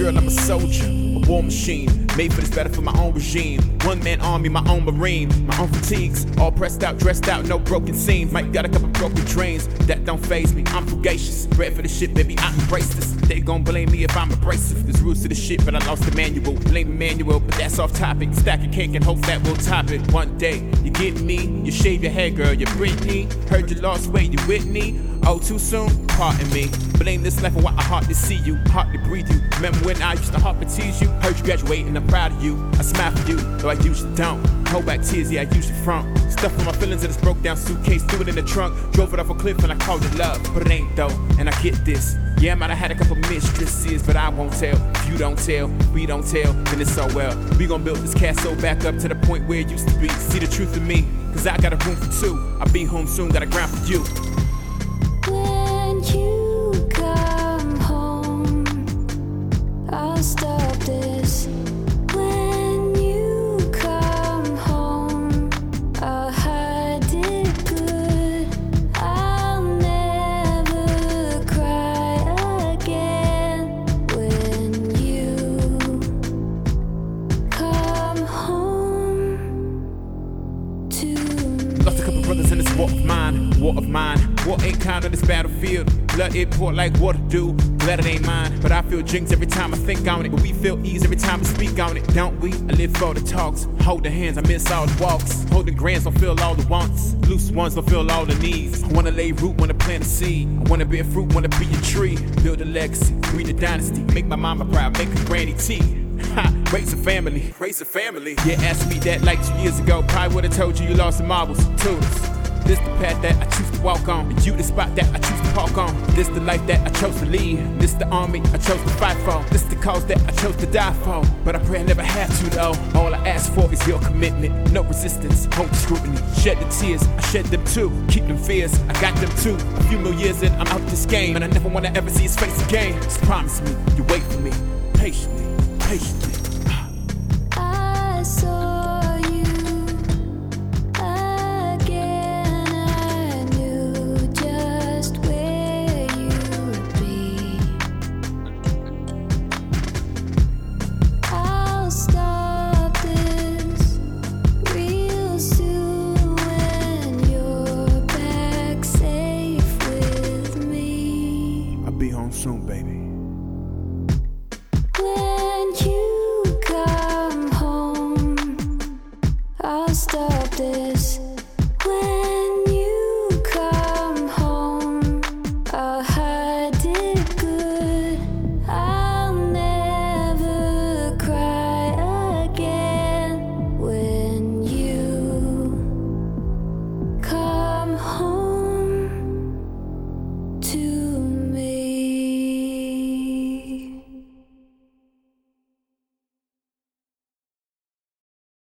girl, I'm a soldier, a war machine, made for this battle for my own regime. One man army, my own marine, my own fatigues, all pressed out, dressed out, no broken seams. Might got a couple broken dreams, that don't faze me. I'm fugacious, bred for the shit, baby, I embrace this. They gon' blame me if I'm abrasive. There's rules to the shit, but I lost the manual. Blame Emmanuel, but that's off topic. Stack a cake and hope that we'll top it. One day, you get me, you shave your head, girl, you're Britney. Heard you lost weight, you Whitney. Oh, too soon? Pardon me. Blame this life for why I hardly see you, hardly breathe you. Remember when I used to hard to tease you? Heard you graduate and I'm proud of you. I smile for you, though I usually don't. Hold back tears, yeah, I usually front. Stuff from my feelings in this broke down suitcase, threw it in the trunk. Drove it off a cliff and I called it love, but it ain't though, and I get this. Yeah, I might have had a couple mistresses, but I won't tell. If you don't tell, we don't tell, then it's so well. We gon' build this castle back up to the point where it used to be. See the truth in me, cause I got a room for two. I'll be home soon, got a ground for you. When you come home, I'll stop this. When you come home, I'll hide it good. I'll never cry again. When you come home to me. Lost a couple brothers in this war of mine, war of mine. War ain't kind on this battlefield. Blood it pour like water do. Glad it ain't mine, but I feel jinx every time I think on it. But we feel ease every time we speak on it, don't we? I live for the talks, hold the hands, I miss all the walks. Holding grands don't feel all the wants, loose ones don't feel all the needs. I wanna lay root, wanna plant a seed. I wanna be a fruit, wanna be a tree. Build a legacy, breed a dynasty. Make my mama proud, make her granny tea. Ha, raise a family, raise a family. Yeah, asked me that like 2 years ago. Probably would've told you you lost some marbles, tutors. This the path that I choose to walk on, and you the spot that I choose to park on. This the life that I chose to lead. This the army I chose to fight for. This the cause that I chose to die for. But I pray I never have to though. All I ask for is your commitment, no resistance, hold the scrutiny. Shed the tears, I shed them too. Keep them fears, I got them too. A few more years in, I'm out this game, and I never wanna ever see his face again. Just promise me, you wait for me.